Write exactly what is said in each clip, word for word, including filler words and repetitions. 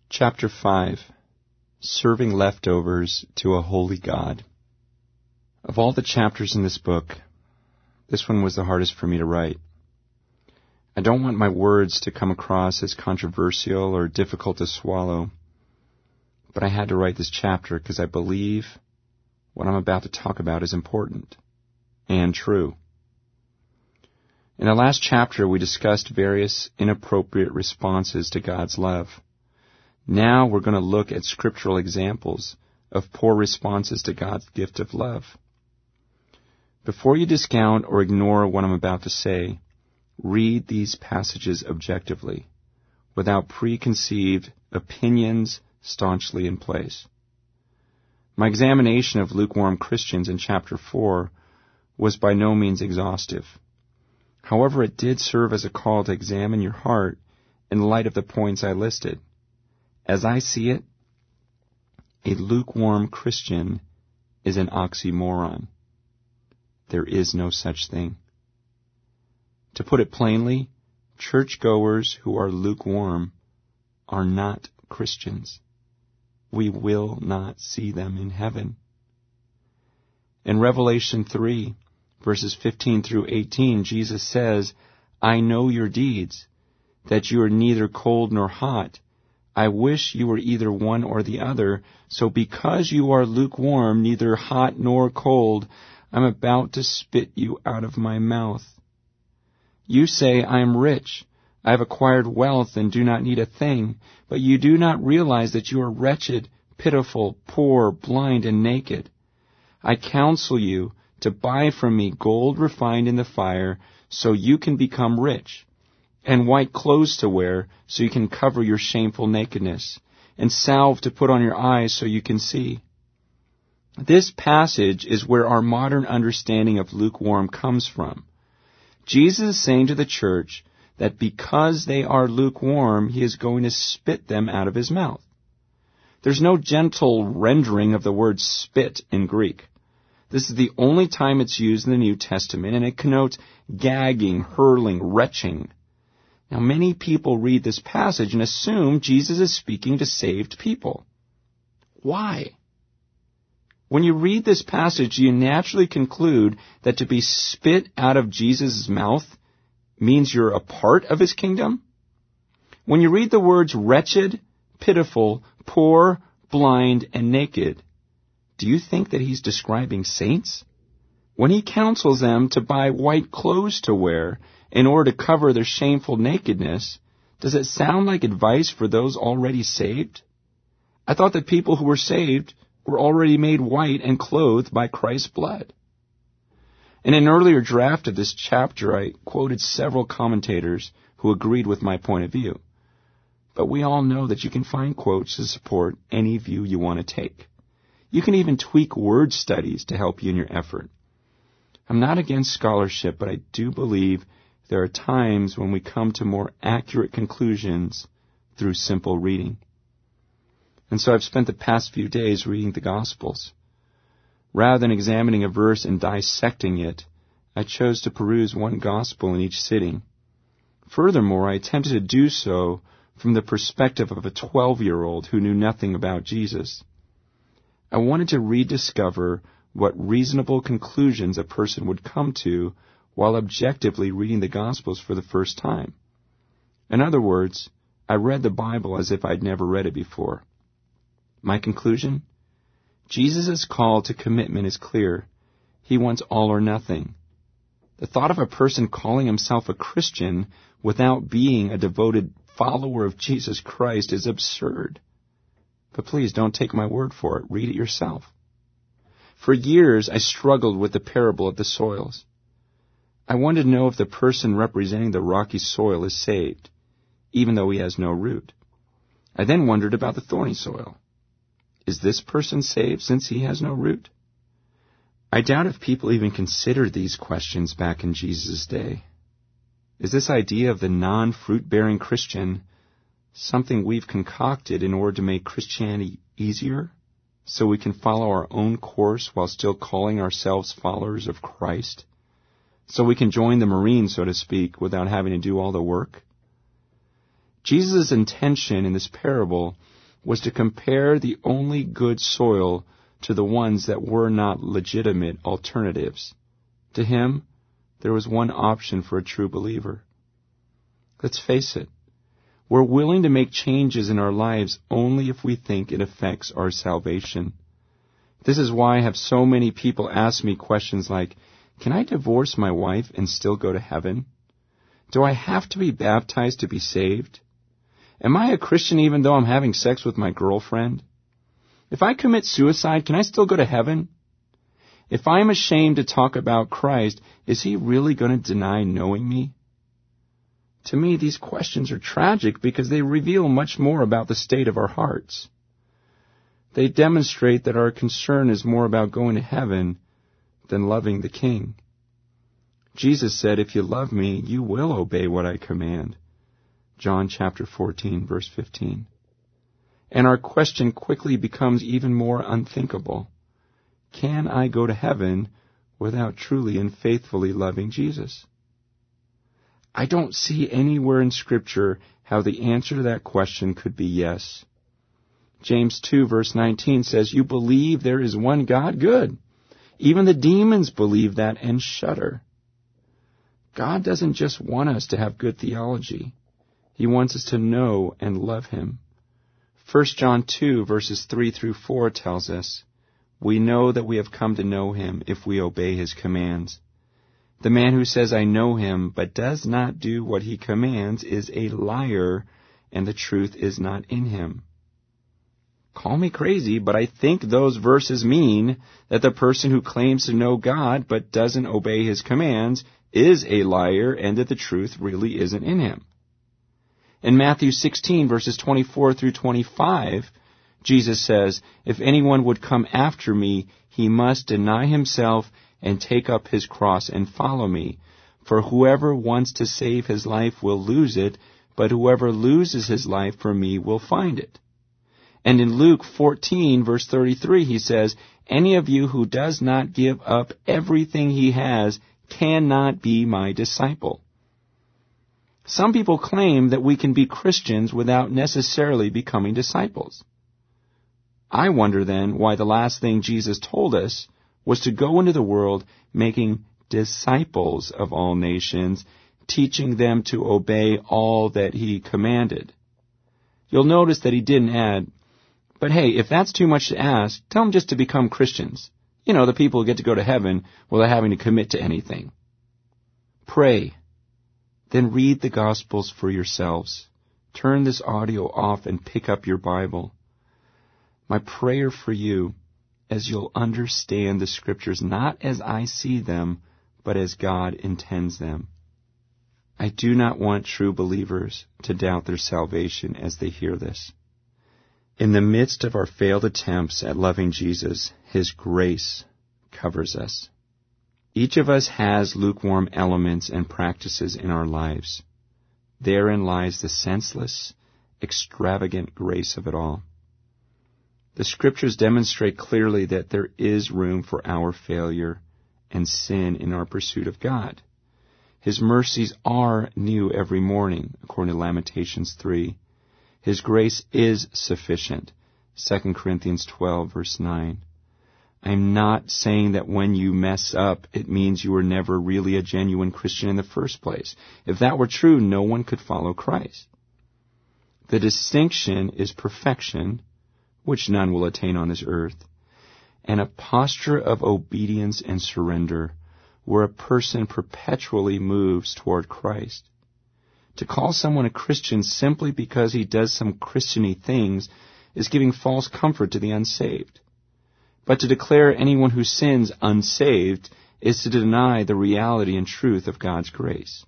Chapter five. Serving Leftovers to a Holy God. Of all the chapters in this book, this one was the hardest for me to write. I don't want my words to come across as controversial or difficult to swallow, but I had to write this chapter because I believe what I'm about to talk about is important and true. In the last chapter, we discussed various inappropriate responses to God's love. Now we're going to look at scriptural examples of poor responses to God's gift of love. Before you discount or ignore what I'm about to say, read these passages objectively, without preconceived opinions staunchly in place. My examination of lukewarm Christians in chapter four was by no means exhaustive. However, it did serve as a call to examine your heart in light of the points I listed. As I see it, a lukewarm Christian is an oxymoron. There is no such thing. To put it plainly, churchgoers who are lukewarm are not Christians. We will not see them in heaven. In Revelation three, verses fifteen through eighteen, Jesus says, "I know your deeds, that you are neither cold nor hot. I wish you were either one or the other. So because you are lukewarm, neither hot nor cold, I'm about to spit you out of my mouth. You say, I am rich. I have acquired wealth and do not need a thing. But you do not realize that you are wretched, pitiful, poor, blind, and naked. I counsel you to buy from me gold refined in the fire so you can become rich, and white clothes to wear so you can cover your shameful nakedness, and salve to put on your eyes so you can see." This passage is where our modern understanding of lukewarm comes from. Jesus is saying to the church that because they are lukewarm, he is going to spit them out of his mouth. There's no gentle rendering of the word spit in Greek. This is the only time it's used in the New Testament, and it connotes gagging, hurling, retching. Now, many people read this passage and assume Jesus is speaking to saved people. Why? When you read this passage, you naturally conclude that to be spit out of Jesus' mouth means you're a part of his kingdom. When you read the words wretched, pitiful, poor, blind, and naked, do you think that he's describing saints? When he counsels them to buy white clothes to wear in order to cover their shameful nakedness, does it sound like advice for those already saved? I thought that people who were saved were already made white and clothed by Christ's blood. In an earlier draft of this chapter, I quoted several commentators who agreed with my point of view. But we all know that you can find quotes to support any view you want to take. You can even tweak word studies to help you in your effort. I'm not against scholarship, but I do believe there are times when we come to more accurate conclusions through simple reading. And so I've spent the past few days reading the Gospels. Rather than examining a verse and dissecting it, I chose to peruse one Gospel in each sitting. Furthermore, I attempted to do so from the perspective of a twelve-year-old who knew nothing about Jesus. I wanted to rediscover what reasonable conclusions a person would come to while objectively reading the Gospels for the first time. In other words, I read the Bible as if I'd never read it before. My conclusion? Jesus' call to commitment is clear. He wants all or nothing. The thought of a person calling himself a Christian without being a devoted follower of Jesus Christ is absurd. But please don't take my word for it. Read it yourself. For years, I struggled with the parable of the soils. I wanted to know if the person representing the rocky soil is saved, even though he has no root. I then wondered about the thorny soil. Is this person saved since he has no root? I doubt if people even considered these questions back in Jesus' day. Is this idea of the non-fruit-bearing Christian something we've concocted in order to make Christianity easier, so we can follow our own course while still calling ourselves followers of Christ? So we can join the Marines, so to speak, without having to do all the work? Jesus' intention in this parable was to compare the only good soil to the ones that were not legitimate alternatives. To him, there was one option for a true believer. Let's face it, we're willing to make changes in our lives only if we think it affects our salvation. This is why I have so many people ask me questions like, can I divorce my wife and still go to heaven? Do I have to be baptized to be saved? Am I a Christian even though I'm having sex with my girlfriend? If I commit suicide, can I still go to heaven? If I'm ashamed to talk about Christ, is he really going to deny knowing me? To me, these questions are tragic because they reveal much more about the state of our hearts. They demonstrate that our concern is more about going to heaven than loving the King. Jesus said, if you love me, you will obey what I command. John chapter fourteen, verse fifteen. And our question quickly becomes even more unthinkable. Can I go to heaven without truly and faithfully loving Jesus? I don't see anywhere in Scripture how the answer to that question could be yes. James two, verse nineteen says, you believe there is one God? Good. Even the demons believe that and shudder. God doesn't just want us to have good theology. He wants us to know and love him. First John two, verses three through four tells us, we know that we have come to know him if we obey his commands. The man who says, I know him, but does not do what he commands is a liar, and the truth is not in him. Call me crazy, but I think those verses mean that the person who claims to know God but doesn't obey his commands is a liar and that the truth really isn't in him. In Matthew sixteen, verses twenty-four through twenty-five, Jesus says, if anyone would come after me, he must deny himself and take up his cross and follow me. For whoever wants to save his life will lose it, but whoever loses his life for me will find it. And in Luke fourteen, verse thirty-three, he says, any of you who does not give up everything he has cannot be my disciple. Some people claim that we can be Christians without necessarily becoming disciples. I wonder then why the last thing Jesus told us was to go into the world making disciples of all nations, teaching them to obey all that he commanded. You'll notice that he didn't add, but hey, if that's too much to ask, tell them just to become Christians. You know, the people who get to go to heaven without having to commit to anything. Pray. Then read the Gospels for yourselves. Turn this audio off and pick up your Bible. My prayer for you, as you'll understand the Scriptures not as I see them, but as God intends them. I do not want true believers to doubt their salvation as they hear this. In the midst of our failed attempts at loving Jesus, his grace covers us. Each of us has lukewarm elements and practices in our lives. Therein lies the senseless, extravagant grace of it all. The Scriptures demonstrate clearly that there is room for our failure and sin in our pursuit of God. His mercies are new every morning, according to Lamentations three. His grace is sufficient, Second Corinthians twelve, verse nine. I'm not saying that when you mess up, it means you were never really a genuine Christian in the first place. If that were true, no one could follow Christ. The distinction is perfection, which none will attain on this earth, and a posture of obedience and surrender, where a person perpetually moves toward Christ. To call someone a Christian simply because he does some Christian-y things is giving false comfort to the unsaved. But to declare anyone who sins unsaved is to deny the reality and truth of God's grace.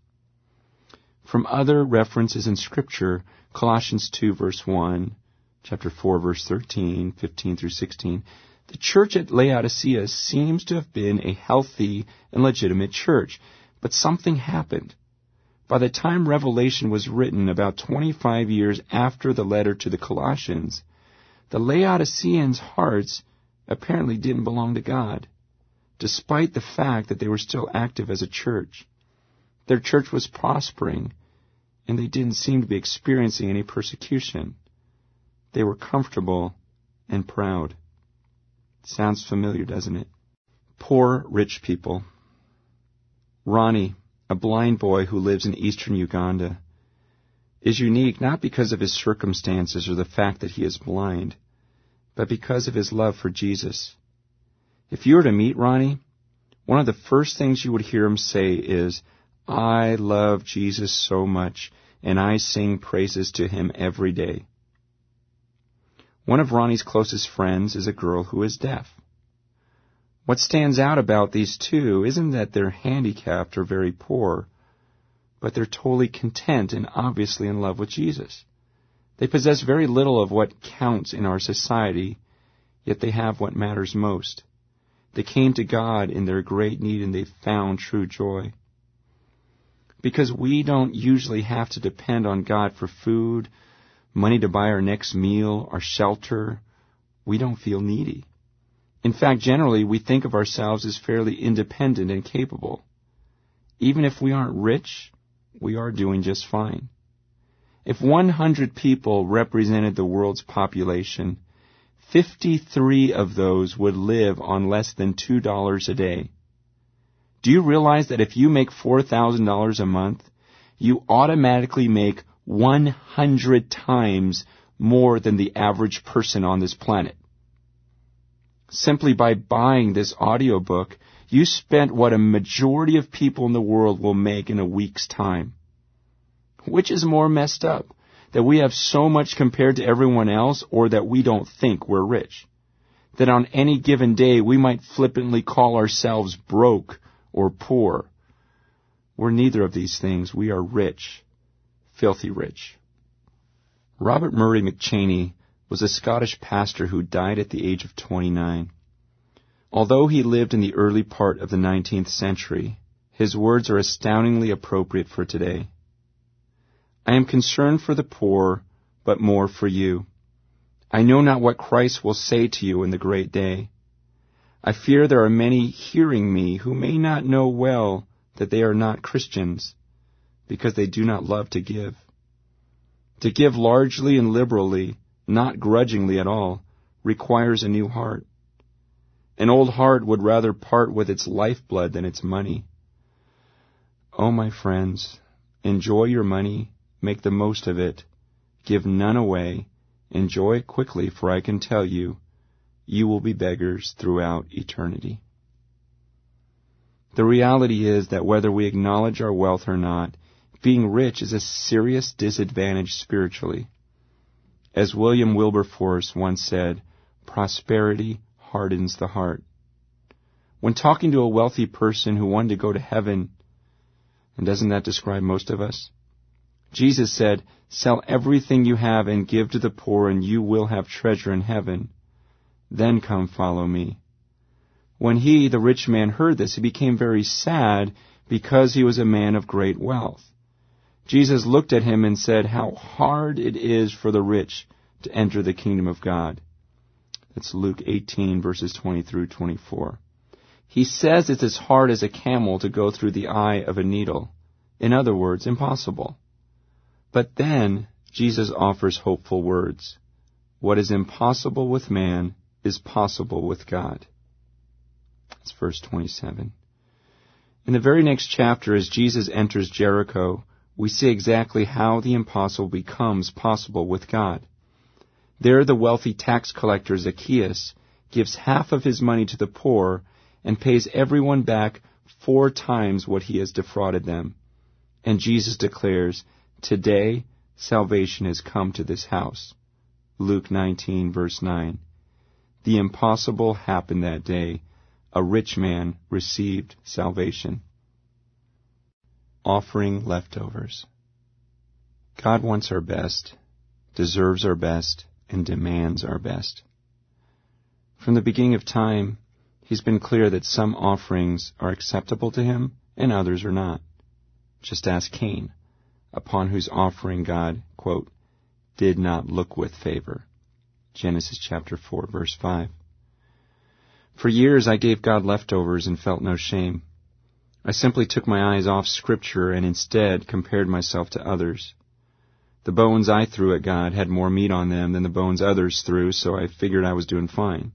From other references in Scripture, Colossians two, verse one, chapter four, verse thirteen, fifteen through sixteen, the church at Laodicea seems to have been a healthy and legitimate church, but something happened. By the time Revelation was written, about twenty-five years after the letter to the Colossians, the Laodiceans' hearts apparently didn't belong to God, despite the fact that they were still active as a church. Their church was prospering, and they didn't seem to be experiencing any persecution. They were comfortable and proud. Sounds familiar, doesn't it? Poor rich people. Ronnie, a blind boy who lives in eastern Uganda, is unique not because of his circumstances or the fact that he is blind, but because of his love for Jesus. If you were to meet Ronnie, one of the first things you would hear him say is, "I love Jesus so much, and I sing praises to him every day." One of Ronnie's closest friends is a girl who is deaf. What stands out about these two isn't that they're handicapped or very poor, but they're totally content and obviously in love with Jesus. They possess very little of what counts in our society, yet they have what matters most. They came to God in their great need and they found true joy. Because we don't usually have to depend on God for food, money to buy our next meal, our shelter, we don't feel needy. In fact, generally, we think of ourselves as fairly independent and capable. Even if we aren't rich, we are doing just fine. If one hundred people represented the world's population, fifty-three of those would live on less than two dollars a day. Do you realize that if you make four thousand dollars a month, you automatically make one hundred times more than the average person on this planet? Simply by buying this audiobook, you spent what a majority of people in the world will make in a week's time. Which is more messed up? That we have so much compared to everyone else, or that we don't think we're rich? That on any given day we might flippantly call ourselves broke or poor? We're neither of these things. We are rich. Filthy rich. Robert Murray McChaney was a Scottish pastor who died at the age of twenty-nine. Although he lived in the early part of the nineteenth century, his words are astoundingly appropriate for today. "I am concerned for the poor, but more for you. I know not what Christ will say to you in the great day. I fear there are many hearing me who may not know well that they are not Christians, because they do not love to give. To give largely and liberally, not grudgingly at all, requires a new heart. An old heart would rather part with its lifeblood than its money. Oh, my friends, enjoy your money, make the most of it, give none away, enjoy it quickly, for I can tell you, you will be beggars throughout eternity." The reality is that whether we acknowledge our wealth or not, being rich is a serious disadvantage spiritually. As William Wilberforce once said, prosperity hardens the heart. When talking to a wealthy person who wanted to go to heaven, and doesn't that describe most of us? Jesus said, "Sell everything you have and give to the poor, and you will have treasure in heaven. Then come follow me." When he, the rich man, heard this, he became very sad because he was a man of great wealth. Jesus looked at him and said, "How hard it is for the rich to enter the kingdom of God." That's Luke eighteen, verses twenty through twenty-four. He says it's as hard as a camel to go through the eye of a needle. In other words, impossible. But then Jesus offers hopeful words. What is impossible with man is possible with God. That's verse twenty-seven. In the very next chapter, as Jesus enters Jericho, we see exactly how the impossible becomes possible with God. There, the wealthy tax collector Zacchaeus gives half of his money to the poor and pays everyone back four times what he has defrauded them. And Jesus declares, "Today salvation has come to this house." Luke nineteen, verse nine. The impossible happened that day. A rich man received salvation. Offering leftovers. God wants our best, deserves our best, and demands our best. From the beginning of time, He's been clear that some offerings are acceptable to Him and others are not. Just ask Cain, upon whose offering God, quote, did not look with favor. Genesis chapter four, verse five. For years I gave God leftovers and felt no shame. I simply took my eyes off Scripture and instead compared myself to others. The bones I threw at God had more meat on them than the bones others threw, so I figured I was doing fine.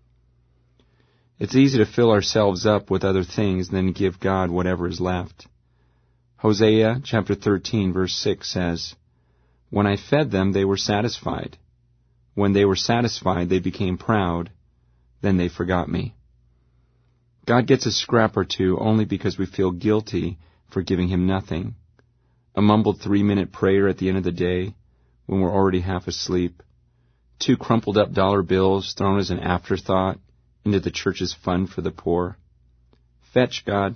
It's easy to fill ourselves up with other things and then give God whatever is left. Hosea chapter thirteen verse six says, "When I fed them, they were satisfied. When they were satisfied, they became proud. Then they forgot me." God gets a scrap or two only because we feel guilty for giving Him nothing. A mumbled three-minute prayer at the end of the day when we're already half asleep. Two crumpled-up dollar bills thrown as an afterthought into the church's fund for the poor. Fetch, God.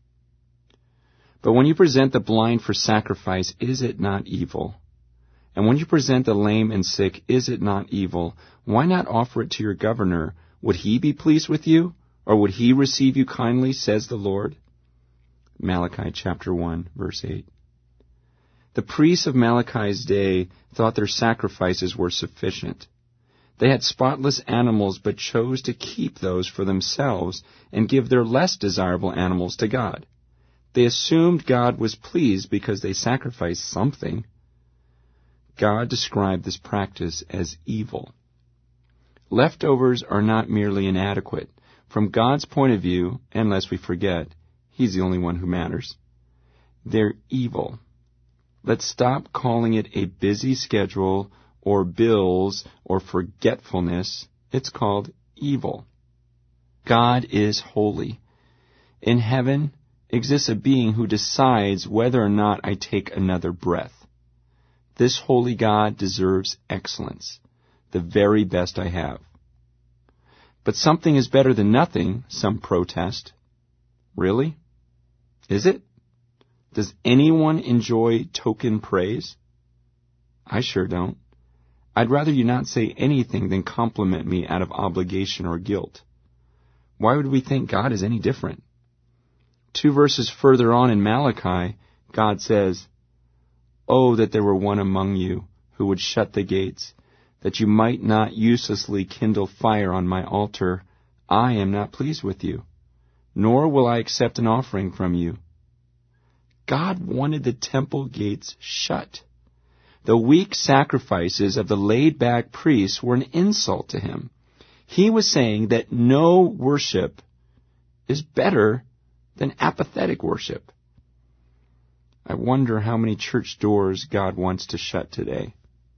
But when you present the blind for sacrifice, is it not evil? And when you present the lame and sick, is it not evil? Why not offer it to your governor? Would he be pleased with you? Or would he receive you kindly, says the Lord? Malachi chapter one, verse eight. The priests of Malachi's day thought their sacrifices were sufficient. They had spotless animals, but chose to keep those for themselves and give their less desirable animals to God. They assumed God was pleased because they sacrificed something. God described this practice as evil. Leftovers are not merely inadequate. From God's point of view, and lest we forget, He's the only one who matters. They're evil. Let's stop calling it a busy schedule or bills or forgetfulness. It's called evil. God is holy. In heaven exists a being who decides whether or not I take another breath. This holy God deserves excellence, the very best I have. But something is better than nothing, some protest. Really? Is it? Does anyone enjoy token praise? I sure don't. I'd rather you not say anything than compliment me out of obligation or guilt. Why would we think God is any different? Two verses further on in Malachi, God says, "Oh, that there were one among you who would shut the gates, that you might not uselessly kindle fire on my altar. I am not pleased with you, nor will I accept an offering from you." God wanted the temple gates shut. The weak sacrifices of the laid-back priests were an insult to Him. He was saying that no worship is better than apathetic worship. I wonder how many church doors God wants to shut today.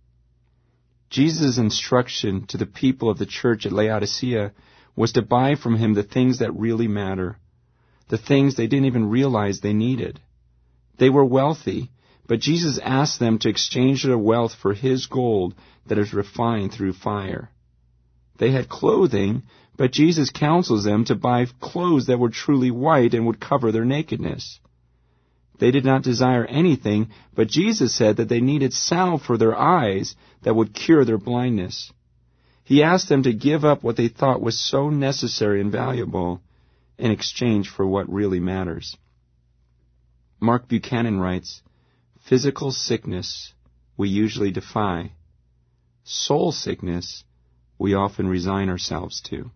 Jesus' instruction to the people of the church at Laodicea was to buy from Him the things that really matter, the things they didn't even realize they needed. They were wealthy, but Jesus asked them to exchange their wealth for His gold that is refined through fire. They had clothing, but Jesus counsels them to buy clothes that were truly white and would cover their nakedness. They did not desire anything, but Jesus said that they needed salve for their eyes that would cure their blindness. He asked them to give up what they thought was so necessary and valuable in exchange for what really matters. Mark Buchanan writes, "Physical sickness we usually defy. Soul sickness we often resign ourselves to."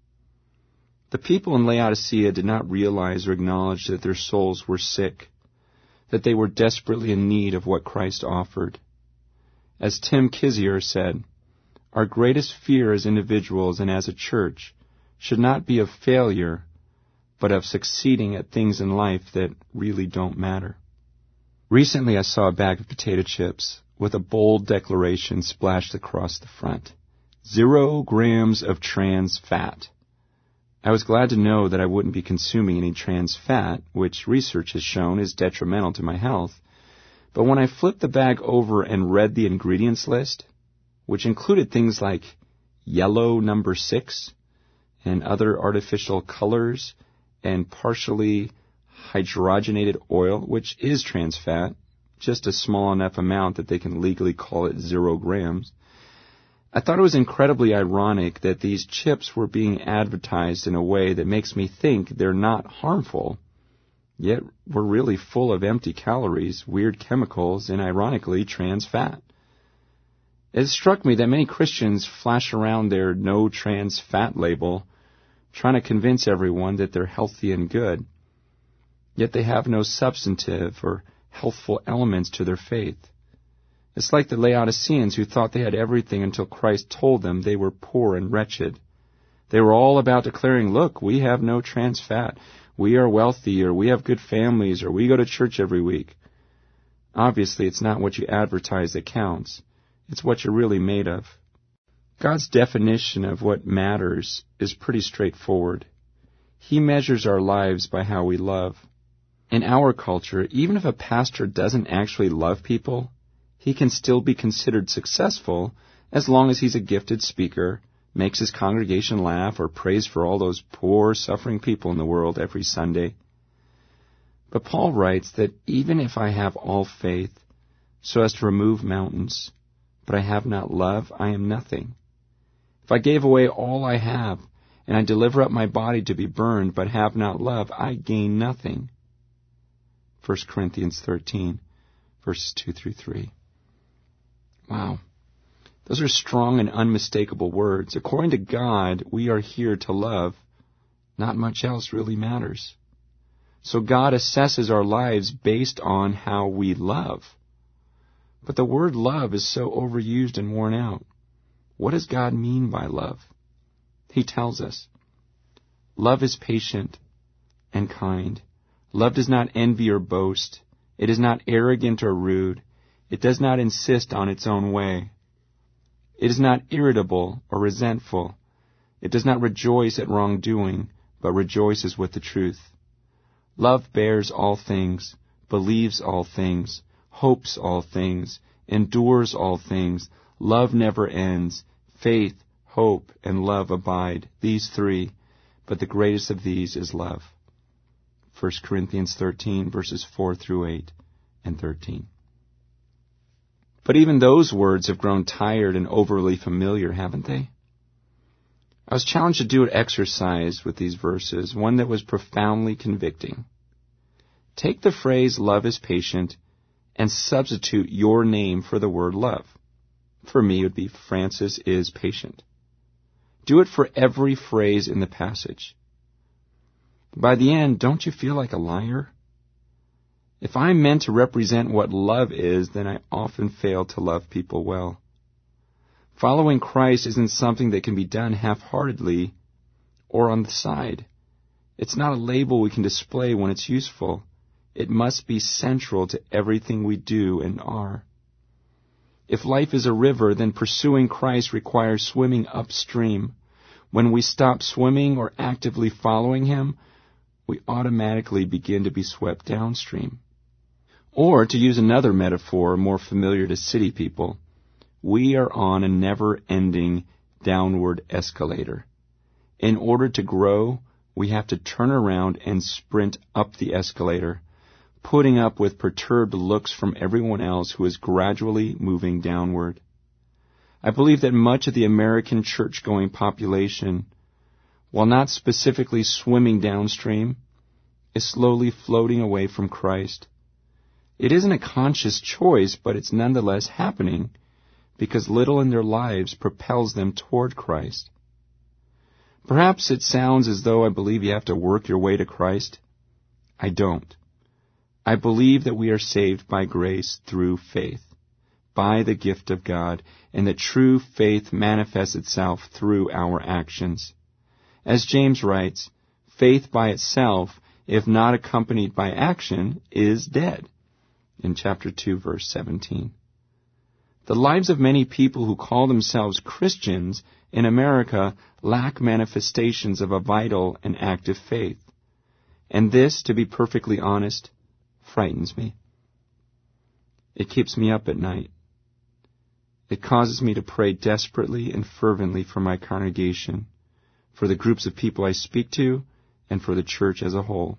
The people in Laodicea did not realize or acknowledge that their souls were sick, that they were desperately in need of what Christ offered. As Tim Kizier said, our greatest fear as individuals and as a church should not be of failure, but of succeeding at things in life that really don't matter. Recently I saw a bag of potato chips with a bold declaration splashed across the front. Zero grams of trans fat. I was glad to know that I wouldn't be consuming any trans fat, which research has shown is detrimental to my health. But when I flipped the bag over and read the ingredients list, which included things like yellow number six and other artificial colors and partially hydrogenated oil, which is trans fat, just a small enough amount that they can legally call it zero grams, I thought it was incredibly ironic that these chips were being advertised in a way that makes me think they're not harmful, yet were really full of empty calories, weird chemicals, and ironically trans fat. It struck me that many Christians flash around their no trans fat label, trying to convince everyone that they're healthy and good, yet they have no substantive or healthful elements to their faith. It's like the Laodiceans who thought they had everything until Christ told them they were poor and wretched. They were all about declaring, look, we have no trans fat, we are wealthy, or we have good families, or we go to church every week. Obviously, it's not what you advertise that counts. It's what you're really made of. God's definition of what matters is pretty straightforward. He measures our lives by how we love. In our culture, even if a pastor doesn't actually love people, he can still be considered successful as long as he's a gifted speaker, makes his congregation laugh, or prays for all those poor, suffering people in the world every Sunday. But Paul writes that even if I have all faith so as to remove mountains, but I have not love, I am nothing. If I gave away all I have, and I deliver up my body to be burned, but have not love, I gain nothing. First Corinthians thirteen, verses two through three. Wow. Those are strong and unmistakable words. According to God, we are here to love. Not much else really matters. So God assesses our lives based on how we love. But the word love is so overused and worn out. What does God mean by love? He tells us, love is patient and kind. Love does not envy or boast. It is not arrogant or rude. It does not insist on its own way. It is not irritable or resentful. It does not rejoice at wrongdoing, but rejoices with the truth. Love bears all things, believes all things, hopes all things, endures all things. Love never ends. Faith, hope, and love abide, these three, but the greatest of these is love. First Corinthians thirteen, verses four through eight and thirteen. But even those words have grown tired and overly familiar, haven't they? I was challenged to do an exercise with these verses, one that was profoundly convicting. Take the phrase, love is patient, and substitute your name for the word love. For me, it would be Francis is patient. Do it for every phrase in the passage. By the end, don't you feel like a liar? If I'm meant to represent what love is, then I often fail to love people well. Following Christ isn't something that can be done half-heartedly or on the side. It's not a label we can display when it's useful. It must be central to everything we do and are. If life is a river, then pursuing Christ requires swimming upstream. When we stop swimming or actively following Him, we automatically begin to be swept downstream. Or, to use another metaphor more familiar to city people, we are on a never-ending downward escalator. In order to grow, we have to turn around and sprint up the escalator, putting up with perturbed looks from everyone else who is gradually moving downward. I believe that much of the American church-going population, while not specifically swimming downstream, is slowly floating away from Christ. It isn't a conscious choice, but it's nonetheless happening because little in their lives propels them toward Christ. Perhaps it sounds as though I believe you have to work your way to Christ. I don't. I believe that we are saved by grace through faith, by the gift of God, and that true faith manifests itself through our actions. As James writes, faith by itself, if not accompanied by action, is dead, in chapter two, verse seventeen. The lives of many people who call themselves Christians in America lack manifestations of a vital and active faith. And this, to be perfectly honest, frightens me. It keeps me up at night. It causes me to pray desperately and fervently for my congregation, for the groups of people I speak to, and for the church as a whole.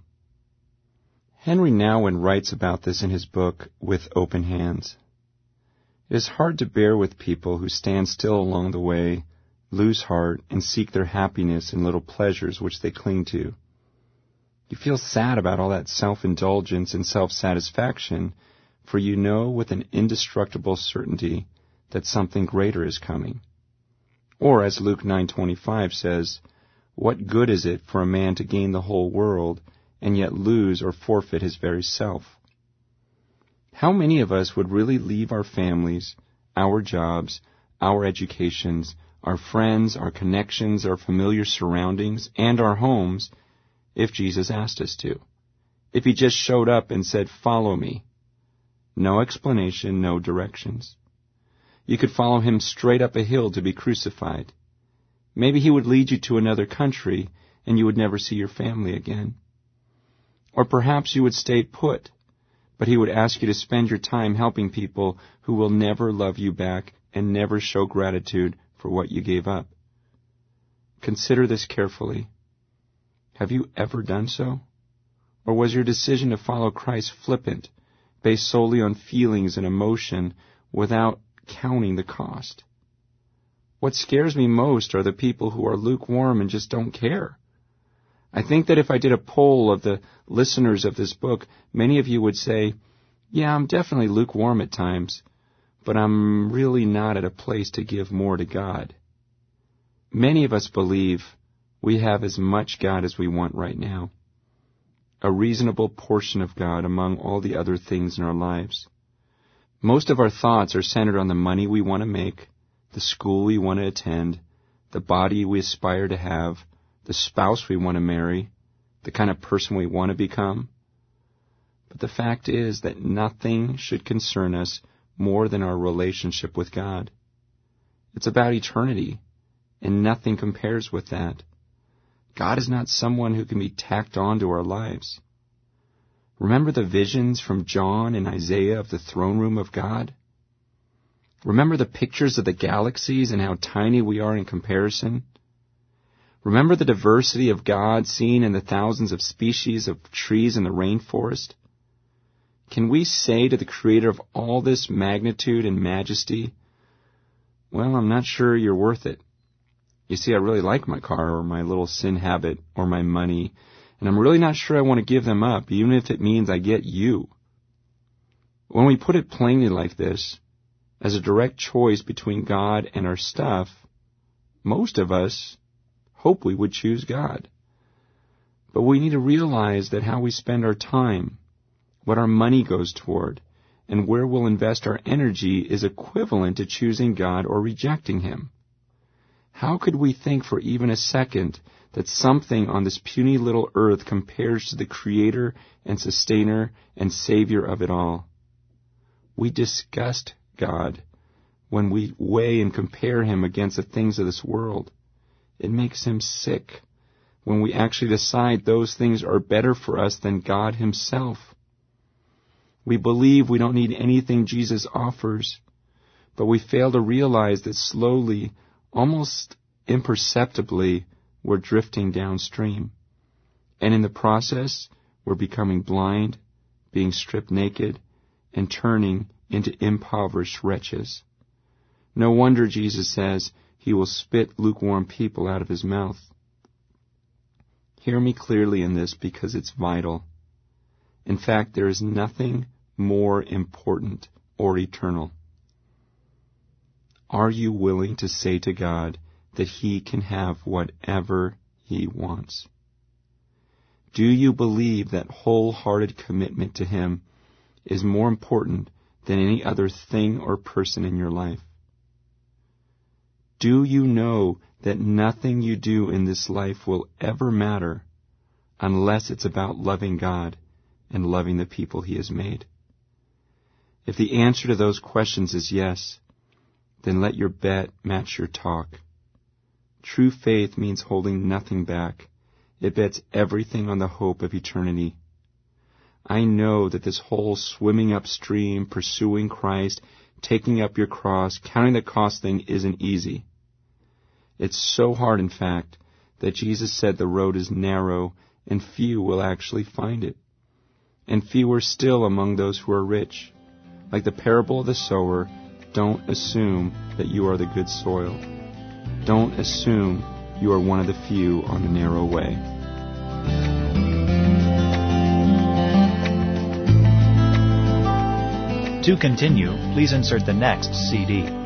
Henry Nouwen writes about this in his book, With Open Hands. It is hard to bear with people who stand still along the way, lose heart, and seek their happiness in little pleasures which they cling to. You feel sad about all that self-indulgence and self-satisfaction, for you know with an indestructible certainty that something greater is coming. Or, as Luke nine twenty-five says, what good is it for a man to gain the whole world and yet lose or forfeit his very self? How many of us would really leave our families, our jobs, our educations, our friends, our connections, our familiar surroundings, and our homes if Jesus asked us to? If he just showed up and said, "Follow me." No explanation, no directions. You could follow him straight up a hill to be crucified. Maybe he would lead you to another country and you would never see your family again. Or perhaps you would stay put, but he would ask you to spend your time helping people who will never love you back and never show gratitude for what you gave up. Consider this carefully. Have you ever done so? Or was your decision to follow Christ flippant, based solely on feelings and emotion without counting the cost? What scares me most are the people who are lukewarm and just don't care. I think that if I did a poll of the listeners of this book, many of you would say, "Yeah, I'm definitely lukewarm at times, but I'm really not at a place to give more to God." Many of us believe we have as much God as we want right now, a reasonable portion of God among all the other things in our lives. Most of our thoughts are centered on the money we want to make, the school we want to attend, the body we aspire to have, the spouse we want to marry, the kind of person we want to become. But the fact is that nothing should concern us more than our relationship with God. It's about eternity, and nothing compares with that. God is not someone who can be tacked on to our lives. Remember the visions from John and Isaiah of the throne room of God? Remember the pictures of the galaxies and how tiny we are in comparison? Remember the diversity of God seen in the thousands of species of trees in the rainforest? Can we say to the Creator of all this magnitude and majesty, "Well, I'm not sure you're worth it. You see, I really like my car or my little sin habit or my money, and I'm really not sure I want to give them up, even if it means I get you." When we put it plainly like this, as a direct choice between God and our stuff, most of us hope we would choose God. But we need to realize that how we spend our time, what our money goes toward, and where we'll invest our energy is equivalent to choosing God or rejecting Him. How could we think for even a second that something on this puny little earth compares to the Creator and Sustainer and Savior of it all? We disgust God when we weigh and compare Him against the things of this world. It makes Him sick when we actually decide those things are better for us than God Himself. We believe we don't need anything Jesus offers, but we fail to realize that slowly, almost imperceptibly, we're drifting downstream. And in the process, we're becoming blind, being stripped naked, and turning into impoverished wretches. No wonder Jesus says He will spit lukewarm people out of His mouth. Hear me clearly in this because it's vital. In fact, there is nothing more important or eternal. Are you willing to say to God that He can have whatever He wants? Do you believe that wholehearted commitment to Him is more important than any other thing or person in your life? Do you know that nothing you do in this life will ever matter unless it's about loving God and loving the people He has made? If the answer to those questions is yes, then let your bet match your talk. True faith means holding nothing back. It bets everything on the hope of eternity. I know that this whole swimming upstream, pursuing Christ, taking up your cross, counting the cost thing isn't easy. It's so hard, in fact, that Jesus said the road is narrow and few will actually find it. And fewer still among those who are rich. Like the parable of the sower, don't assume that you are the good soil. Don't assume you are one of the few on the narrow way. To continue, please insert the next C D.